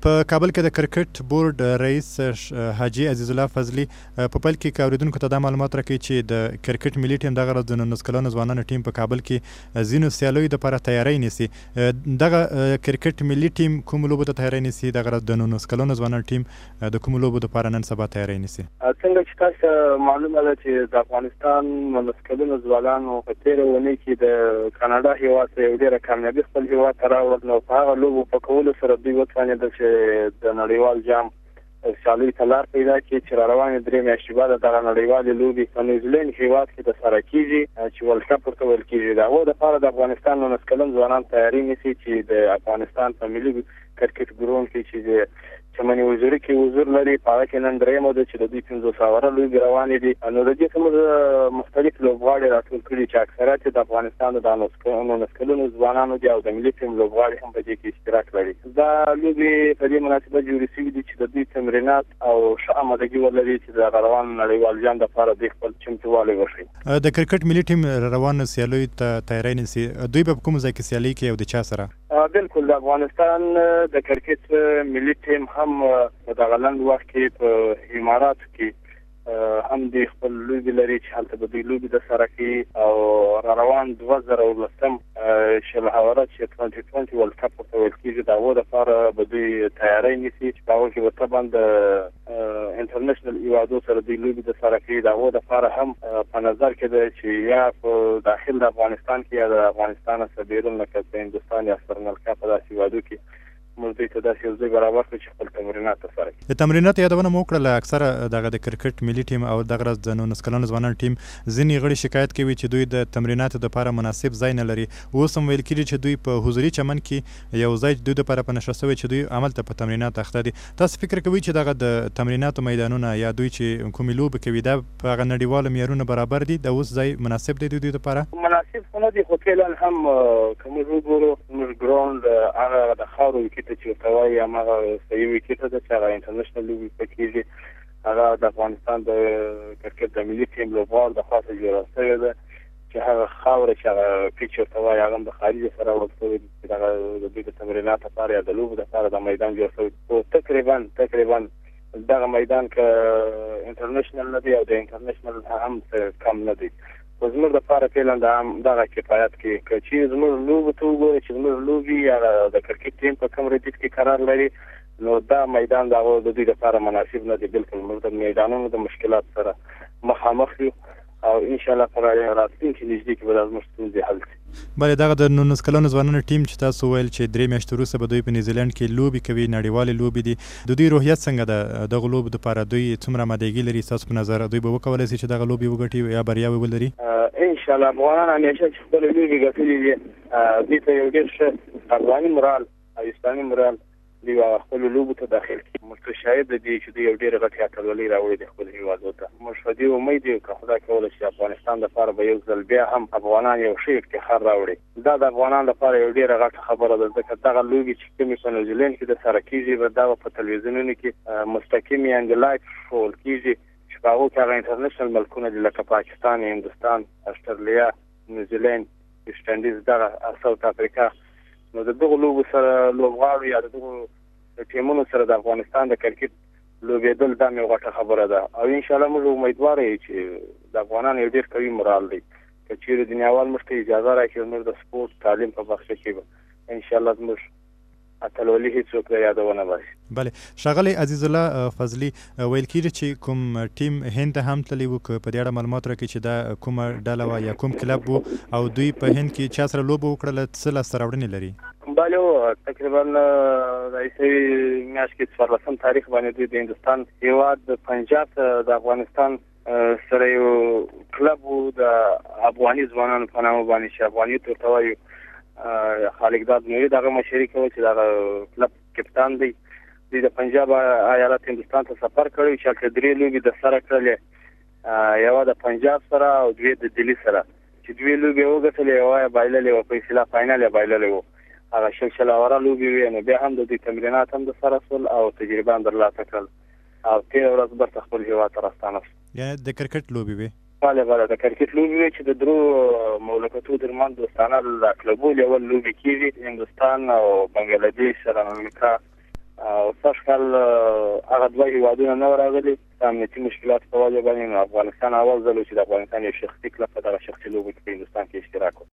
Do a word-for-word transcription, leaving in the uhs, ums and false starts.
په کابل کې د کرکټ بورډ رئیس حاجي عزیز الله فضلي په پیل کې اوریدونکو ته دا معلومات راکړي چې د کرکټ ملي ټیم دغه د نولس کلنو ځوانانو ټیم په کابل کې ځینو سیالیو لپاره تیاری نیسي. دغه کرکټ ملي ټیم کوم لوبو ته تیاری نیسي؟ دغه د نولس کلنو ځوانانو ټیم د کوم لوبو لپاره نن سبا تیاری نیسي؟ څنګه چې تاسو معلومه ده چې د افغانستان نولس کلنو ځوانانو په تېره اونۍ کې د کاناډا هېواد ته یو ډېره کامیابي خپل هېواد ته راوړل، نو په هغه لوبو په کولو سره دوی وتوانېدل چې د نړیوال جام سیالیو ته لار پیدا کړي چې را روانې درې میاشتې بعد دغه نړیوالې لوبې په نیوزیلینډ هېواد کې ترسره کېږي چې ورلډ کپ ورته ویل کېږي. د هغو دپاره د افغانستان نولس کلن ځوانان تیاري نیسي چې د افغانستان په ملي کرکټ ګراوند کې چې د چمنې وزیري کې حضور لري، په هغه کې نن درېیمه ده چې د دوی پنځوس اوره لوبې روانې دي. نو د دې څخه مختلف لوبغاړي راټول کړي چې اکثریت د افغانستان د نولس کلنو ځوانانو دي او د ملي ټیم لوبغاړي هم په دې کې اشتراک لري. دا لوبې په دې مناسبت جوړې شوي دي چې د دوی تمرینات او ښه آمادګي ولري چې د روان نړیوال جام دپاره دوی خپل چمتووالی وښیي. د کرکټ ملي ټیم روانو سیالیو ته تیاری نیسي، دوی به په کوم ځای کې سیالي کوي او د چا سره؟ بالکل د افغانستان د کرکټ ملي ټیم هم په دغه لنډ وخت کې په اماراتو کې هم د خپل لوبې لري چې هلته به دوی لوبې ترسره کوي او را روان دوه زره اوولسم شل هواره چې ټوینټي ټوینټي ورلډ کپ ورته ویل کېږي د هغو دپاره به دوی تیاری نیسي چې په هغو کې به طبعا د انټرنیشنل هېوادو سره دوی لوبې ترسره کوي. د هغو دپاره هم په نظر کې ده چې یا په داخل د افغانستان کې یا د افغانستان څخه بیرون لکه په هندوستان یا سریلانکا په داسې هېوادو کې موږ دوی ته داسې یو ځای برابر کړو چې خپل تمرینات ترسره کړي. د تمریناتو یادونه مو وکړله، اکثره دغه د کرکټ ملي ټیم او دغه د نولس کلنو ځوانانو ټیم ځینې غړي شکایت کوي چې دوی د تمریناتو دپاره مناسب ځای نه لري. اوس هم ویل کېږي چې دوی په حضوري چمن کې یو ځای دوی دپاره په نښه شوی چې دوی هملته په تمرینات اخته دي. تاسو فکر کوئ چې دغه د تمریناتو میدانونه یا دوی چې کومې لوبې کوي دا په هغه نړیوالو معیارونو برابر دي؟ د اوس ځای مناسب دی دوی دپاره؟ مناسب خو نه دي، خو فعلا هم که موږ وګورو زموږ ګراوند هغه د خاورو ویکټه چې ورته وایي هماغه صحیح ویکټه ده چې هغه انټرنیشنل لوبې پکې کېږي. هغه د افغانستان د کرکټ د ملي ټیم لوبغاړو د خوا څخه جوړه شوې ده چې هغه خاوره چې هغه پیچ ورته وایي هغه هم د خارج سره وړل شوی دي چې دغه د دوی د تمریناتو لپاره یا د لوبو دپاره د میدان جوړ شوی. خو تقریبا تقریبا دغه میدان که انټرنیشنل نه دی او د انټرنیشنل هم کم نه دی. خو زموږ دپاره فعلا دغه کفایت کوي. که چې زموږ لوبو ته وګورئ چې زموږ لوبې یا د کرکټ ټیم په کوم ردیف کې قرار لري نو دا میدان د هغو د دوی لپاره مناسب نه دی. بالکل موږ د میدانونو د مشکلات سره مخامخ یو او انشاءالله په راتلونکي نږدې کې به دا زموږ ستونزې حل شي. بله دغه د نولس کلنو ځوانانو ټیم چې تاسو ویل چې درې میاشتې وروسته به دوی په نیوزیلینډ کې لوبې کوي، نړیوالې لوبې دي، د دوی روحیت څنګه ده؟ دغو لوبو دپاره دوی څومره آمادګي لري ستاسو په نظر؟ دوی به وکولی شي چې دغه لوبې وګټي یا بریاوې ولري؟ انشاءالله افغانان همیشه چې خپلې لوبې ګټلې دي دوی ته یو ډېر ښه افغاني مورال او اسلامي مورال دوی خپلو لوبو ته داخل کړي. موږ ته شاید دی چې دوی یو ډېرې غټې اتلولۍ راوړي دي خپلو هېوادو ته. موږ په دې امید یو که خدای کولی چې افغانستان دپاره به یو ځل بیا هم افغانان یو ښه افتخار راوړي. دا د افغانانو لپاره یو ډېره غټه خبره ده ځکه دغه لوبې چې کومې په نیوزیلینډ کې ترسره کېږي دا به په تلویزیونونو کې مستقیم یعنې لایف ښوول کېږي چې په هغو کې هغه انټرنیشنل ملکونه دي لکه پاکستان، هندوستان، استرالیا، نیوزیلینډ، ویسټ انډیز، دغه ساوت افریقا. نو د دغو لوبو سره لوبغاړو یا د دغو ټیمونو سره د افغانستان د کرکټ لوبېدل دا مې غټه خبره ده او انشاءالله موږ امیدواره یو چې د افغانانو یو ډېر قوي مورال دی. که چیرې دنیاوال موږ ته اجازه راکړي موږ د سپورټ تعلیم په برخه کې به انشاءالله زموږ اتلولي هیڅوک د یادونه باسي. بله ښاغلی عزیز الله فضلي ویل کېږي چې کوم ټیم هند ته هم تللی و، که په دې اړه معلومات راکړي چې دا کومه ډله وه یا کوم کلب و او دوی په هند کې چا سره لوبه وکړله، څه لاسته راوړنې لري؟ بله تقریبا د عیسوي میاشت کې څوارلسم تاریخ باندې دوی د هندوستان هېواد د پنجاب د افغانستان سره یو کلب و د افغاني ځوانانو په نامه باندې چې افغاني ته ورته وایو خالقداد نوری دغه مشري کوي چې دغه کلب کپتان دی. دوی د پنجاب ایالت هندوستان ته سفر کړی چې هلته درې لوبې د سره کړلې، یوه د پنجاب سره او دوې د دلي سره چې دوې لوبې یې وګټلې، یوه یې بایللې وه، په اصطلاح فاینل یې بایللی و. هغه شل شل اوره لوبې وې نو بیا هم د دوی تمرینات هم د سره شول او تجربه هم ترلاسه کړل او تېره ورځ بیرته خپل هېواد ته راستانه شول. یعنې د کرکټ لوبې وې؟ بله بله د کرکټ لوبې وې چې د درو مملکتو ترمنځ دوستانه د کلبونو یو لوبې کېږي، هندوستان او بنګلادیش، سریلانکا او سږ کال هغه دوه هیوادونه نه راغلي د امنیتي مشکلات په وجه باندې افغانستان اول ځل چې د افغانستان یو شخصي کلب په دغه شخصي لوبو کې په هندوستان کې اشتراک وکړ.